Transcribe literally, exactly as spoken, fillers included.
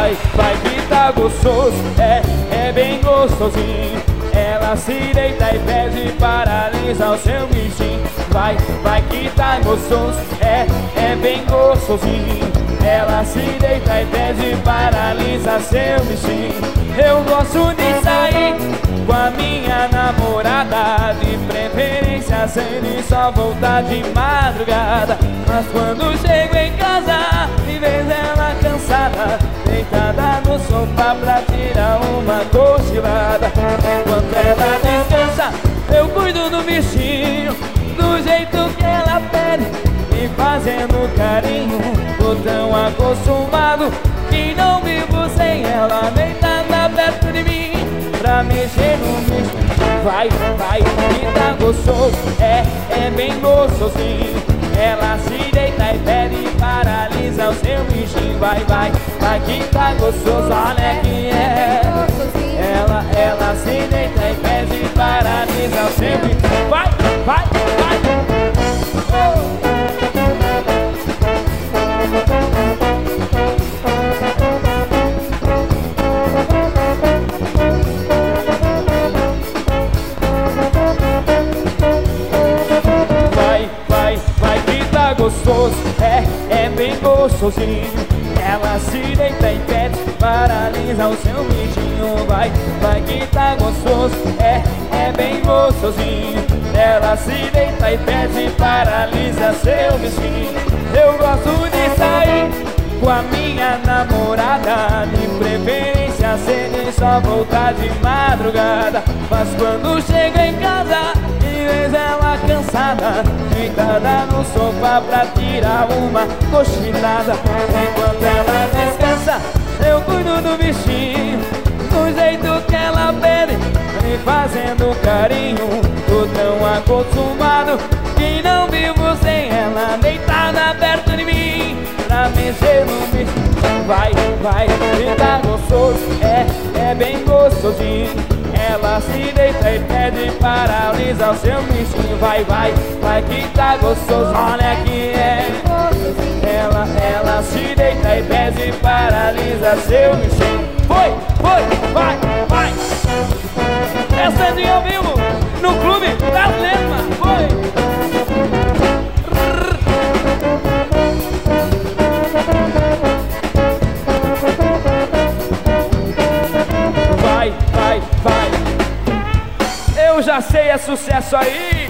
vai, vai que tá gostoso, é, é bem gostosinho. Ela se deita e pede paralisa o seu bichinho. Vai, vai que tá gostoso, é, é bem gostosinho. Ela se deita e pede paralisa seu bichinho. Eu gosto de sair com a minha namorada, de preferência sem só voltar de madrugada. Mas quando chego em casa e vejo ela cansada, deitada no sofá pra tirar uma cochilada. Enquanto ela descansa, eu cuido do bichinho, do jeito que ela pede, me fazendo carinho. Tô tão acostumado que não vivo sem ela deitada perto de mim pra mexer no bicho. Vai, vai, que tá gostoso, é, é bem gostosinho. Ela se deita e pede paralisa o seu bichinho. Vai, vai, vai que tá gostoso, olha que é. Ela, ela se deita e pede paralisa o seu bichinho. Vai, vai, vai. Oh. Gostoso, é, é bem gostosinho. Ela se deita e pede paralisa o seu bichinho. Vai, vai que tá gostoso, é, é bem gostosinho. Ela se deita e pede paralisa seu bichinho. Eu gosto de sair com a minha namorada, de preferência sem só voltar de madrugada. Mas quando chega em casa e vejo ela cansada, deitada no sofá pra tirar uma cochilada. Enquanto ela descansa, eu cuido do bichinho, do jeito que ela pede, me fazendo carinho. Tô tão acostumado que não vivo sem ela deitada perto de mim pra mexer no bichinho. Vai, vai, que tá gostoso, é, é bem gostosinho. Ela se deita e pede paralisa o seu bichinho. Vai, vai, vai que tá gostoso, olha que é. Ela, ela se deita e pede paralisa seu bichinho. Foi, foi, vai, vai. Essa é de ao vivo no Clube das Letras. Foi. Vai, vai, vai. Eu já sei, é sucesso aí.